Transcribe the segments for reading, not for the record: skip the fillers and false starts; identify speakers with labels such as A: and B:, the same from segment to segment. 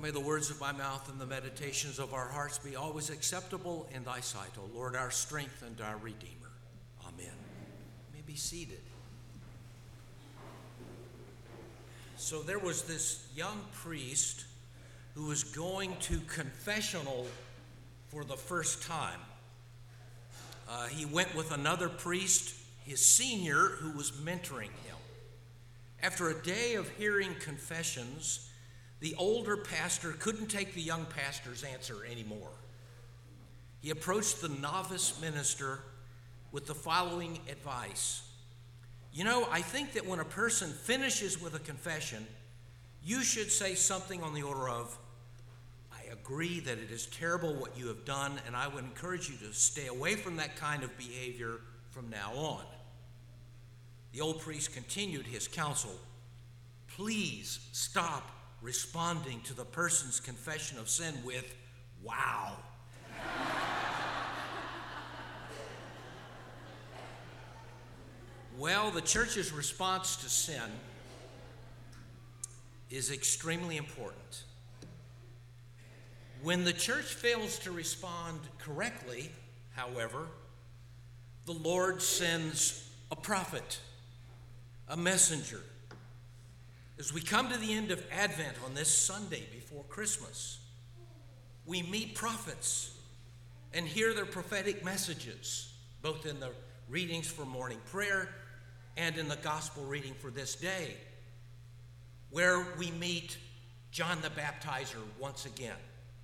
A: May the words of my mouth and the meditations of our hearts be always acceptable in thy sight, O Lord, our strength and our Redeemer. Amen. You may be seated. So there was this young priest who was going to confessional for the first time. He went with another priest, his senior, who was mentoring him. After a day of hearing confessions, the older pastor couldn't take the young pastor's answer anymore. He approached the novice minister with the following advice. You know, I think that when a person finishes with a confession, you should say something on the order of, I agree that it is terrible what you have done, and I would encourage you to stay away from that kind of behavior from now on. The old priest continued his counsel. Please stop responding to the person's confession of sin with, wow. Well, the church's response to sin is extremely important. When the church fails to respond correctly, however, the Lord sends a prophet, a messenger. As we come to the end of Advent on this Sunday before Christmas, we meet prophets and hear their prophetic messages, both in the readings for morning prayer and in the gospel reading for this day, where we meet John the Baptizer once again.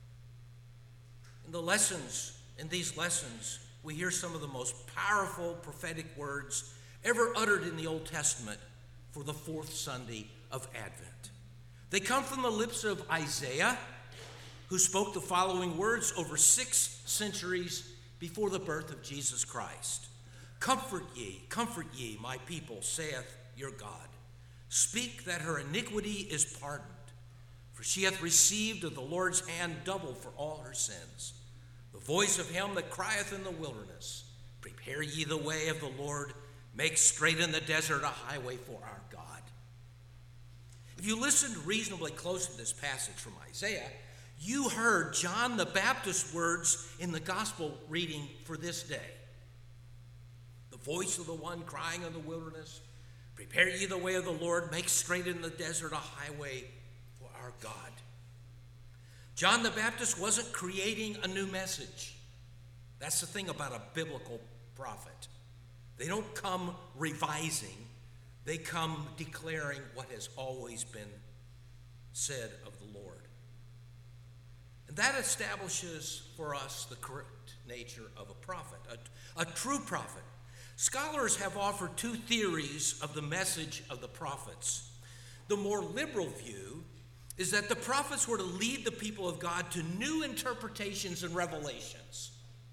A: In these lessons, we hear some of the most powerful prophetic words ever uttered in the Old Testament for the fourth Sunday of Advent. They come from the lips of Isaiah, who spoke the following words over 6 centuries before the birth of Jesus Christ. Comfort ye, my people, saith your God. Speak that her iniquity is pardoned, for she hath received of the Lord's hand double for all her sins. The voice of him that crieth in the wilderness, prepare ye the way of the Lord, make straight in the desert a highway for our God. If you listened reasonably close to this passage from Isaiah, you heard John the Baptist's words in the gospel reading for this day. The voice of the one crying in the wilderness, prepare ye the way of the Lord, make straight in the desert a highway for our God. John the Baptist wasn't creating a new message. That's the thing about a biblical prophet. They don't come revising. They come declaring what has always been said of the Lord. And that establishes for us the correct nature of a prophet, a true prophet. Scholars have offered 2 theories of the message of the prophets. The more liberal view is that the prophets were to lead the people of God to new interpretations and revelations.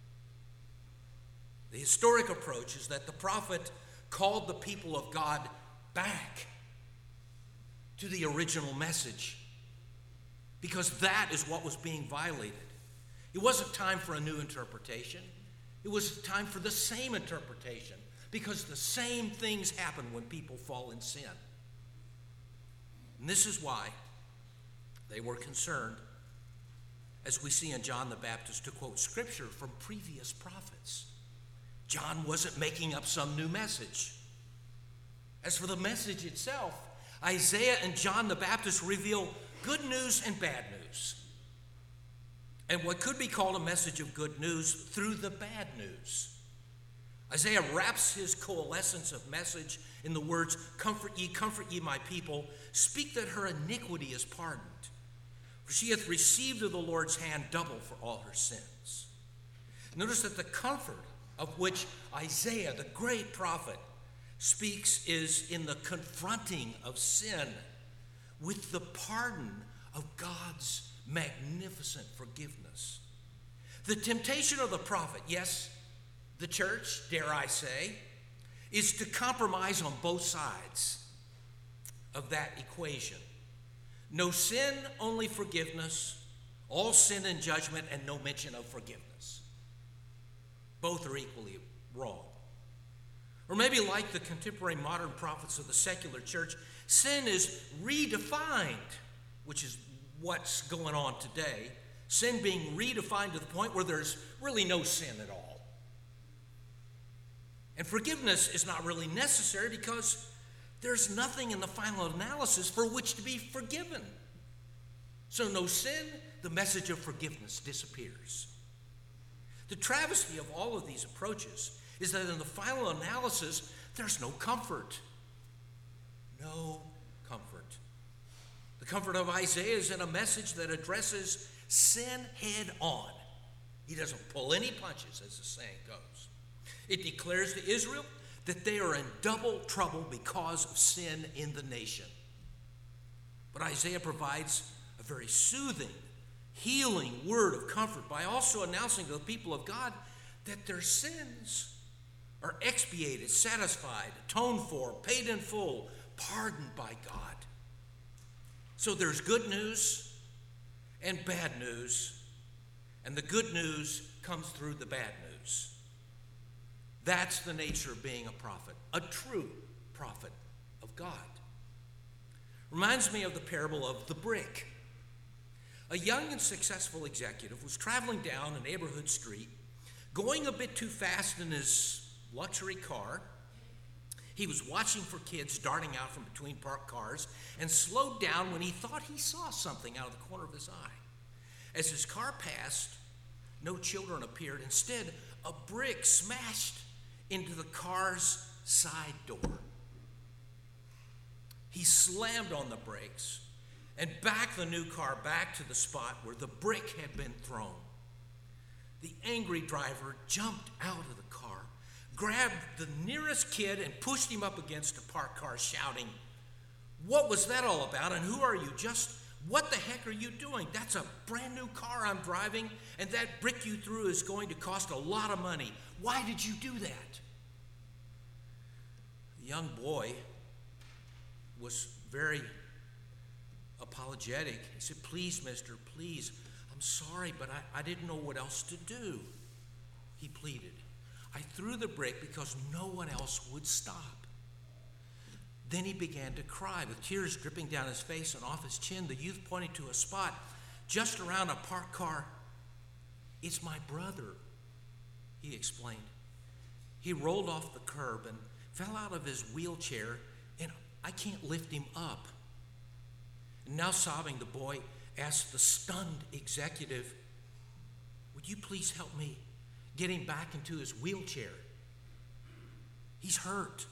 A: The historic approach is that the prophet called the people of God back to the original message, because that is what was being violated. It wasn't time for a new interpretation. It was time for the same interpretation, because the same things happen when people fall in sin. And this is why they were concerned, as we see in John the Baptist, to quote scripture from previous prophets. John wasn't making up some new message. As for the message itself, Isaiah and John the Baptist reveal good news and bad news, and what could be called a message of good news through the bad news. Isaiah wraps his coalescence of message in the words, comfort ye, my people. Speak that her iniquity is pardoned, for she hath received of the Lord's hand double for all her sins. Notice that the comfort of which Isaiah, the great prophet, speaks is in the confronting of sin with the pardon of God's magnificent forgiveness. The temptation of the prophet, yes, the church, dare I say, is to compromise on both sides of that equation. No sin, only forgiveness. All sin and judgment, and no mention of forgiveness. Both are equally wrong. Or maybe like the contemporary modern prophets of the secular church, sin is redefined, which is what's going on today, sin being redefined to the point where there's really no sin at all. And forgiveness is not really necessary because there's nothing in the final analysis for which to be forgiven. So no sin, the message of forgiveness disappears. The travesty of all of these approaches is that in the final analysis, there's no comfort. No comfort. The comfort of Isaiah is in a message that addresses sin head on. He doesn't pull any punches, as the saying goes. It declares to Israel that they are in double trouble because of sin in the nation. But Isaiah provides a very soothing, healing word of comfort by also announcing to the people of God that their sins are expiated, satisfied, atoned for, paid in full, pardoned by God. So there's good news and bad news, and the good news comes through the bad news. That's the nature of being a prophet, a true prophet of God. Reminds me of the parable of the brick. A young and successful executive was traveling down a neighborhood street, going a bit too fast in his luxury car. He was watching for kids darting out from between parked cars and slowed down when he thought he saw something out of the corner of his eye. As his car passed, no children appeared. Instead, a brick smashed into the car's side door. He slammed on the brakes and backed the new car back to the spot where the brick had been thrown. The angry driver jumped out of the car, grabbed the nearest kid and pushed him up against a parked car, shouting, "What was that all about, and who are you? Just what the heck are you doing? That's a brand new car I'm driving, and that brick you threw is going to cost a lot of money. Why did you do that?" The young boy was very apologetic. He said, "Please, mister, please, I'm sorry, but I didn't know what else to do." He pleaded. "I threw the brick because no one else would stop." Then he began to cry with tears dripping down his face and off his chin. The youth pointed to a spot just around a parked car. "It's my brother," he explained. "He rolled off the curb and fell out of his wheelchair, and I can't lift him up." And now sobbing, the boy asked the stunned executive, "Would you please help me get him back into his wheelchair? He's hurt.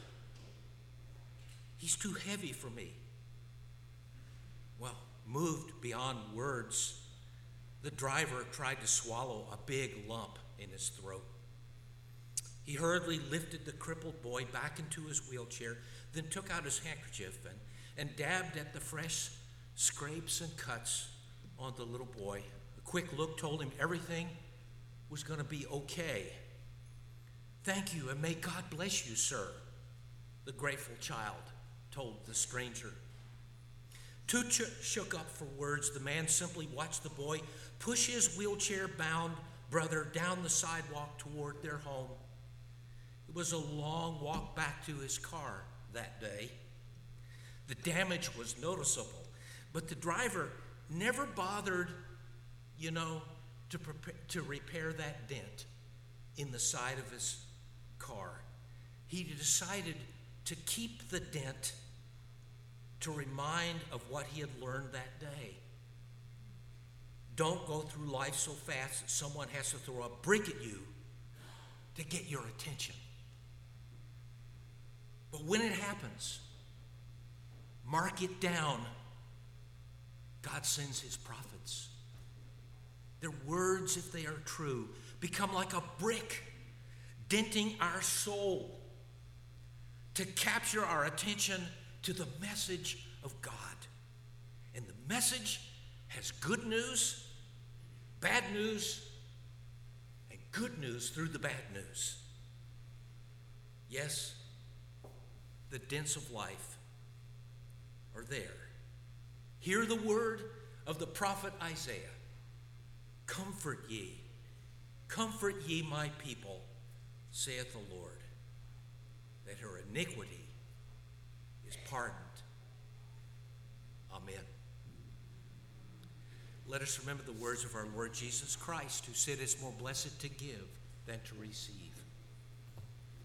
A: He's too heavy for me." Well, moved beyond words, the driver tried to swallow a big lump in his throat. He hurriedly lifted the crippled boy back into his wheelchair, then took out his handkerchief and dabbed at the fresh scrapes and cuts on the little boy. A quick look told him everything was going to be okay. "Thank you, and may God bless you, sir," the grateful child told the stranger. Too shook up for words, the man simply watched the boy push his wheelchair-bound brother down the sidewalk toward their home. It was a long walk back to his car that day. The damage was noticeable, but the driver never bothered, to repair that dent in the side of his car. He decided to keep the dent to remind of what he had learned that day. Don't go through life so fast that someone has to throw a brick at you to get your attention. But when it happens, mark it down. God sends his prophets. Their words, if they are true, become like a brick denting our soul to capture our attention to the message of God. And the message has good news, bad news, and good news through the bad news. Yes, the dents of life are there. Hear the word of the prophet Isaiah. Comfort ye, my people, saith the Lord, that her iniquity is pardoned. Amen. let us remember the words of our Lord Jesus Christ, who said it's more blessed to give than to receive.